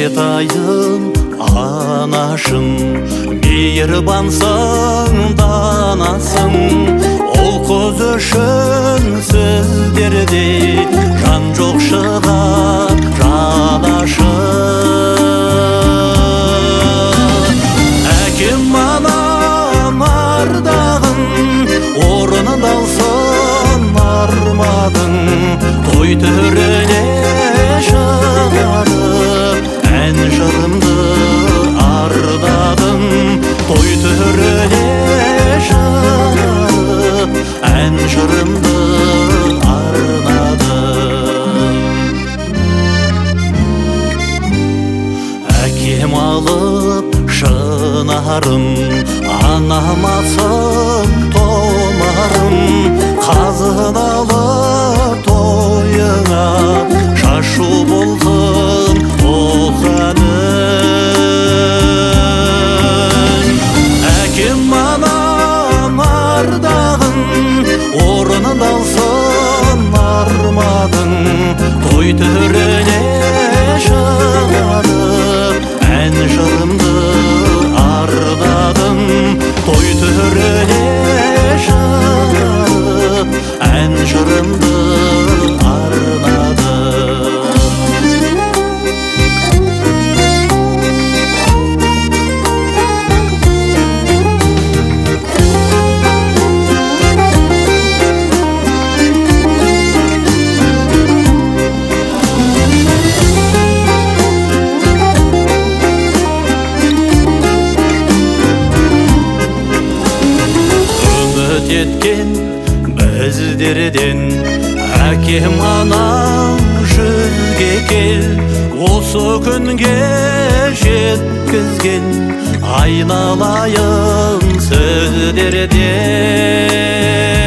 айтайын анашың, мейірбансың данасың. Ол қыз үшін сіздерде жан жоқ шығар жанашыр. Әкем анам ардағын орнында алсын армадың, той түріне шығарып ән жырымды ардадым. Той түріне шығарып ән жырымды арнадым. Әкем алып шынарым, анам асым тонарым. Қазыналы тойыңа шашу болсын оқаның. Әкем анам ардағын орнында алсын армадың, той түріне шығарып ән жырымды ардадым. Той түріне шығарып ән жырымды арнадым. Еткен біздерден әкем анам жүзге кел, осы күнге жеткізген айналайын сіздерден.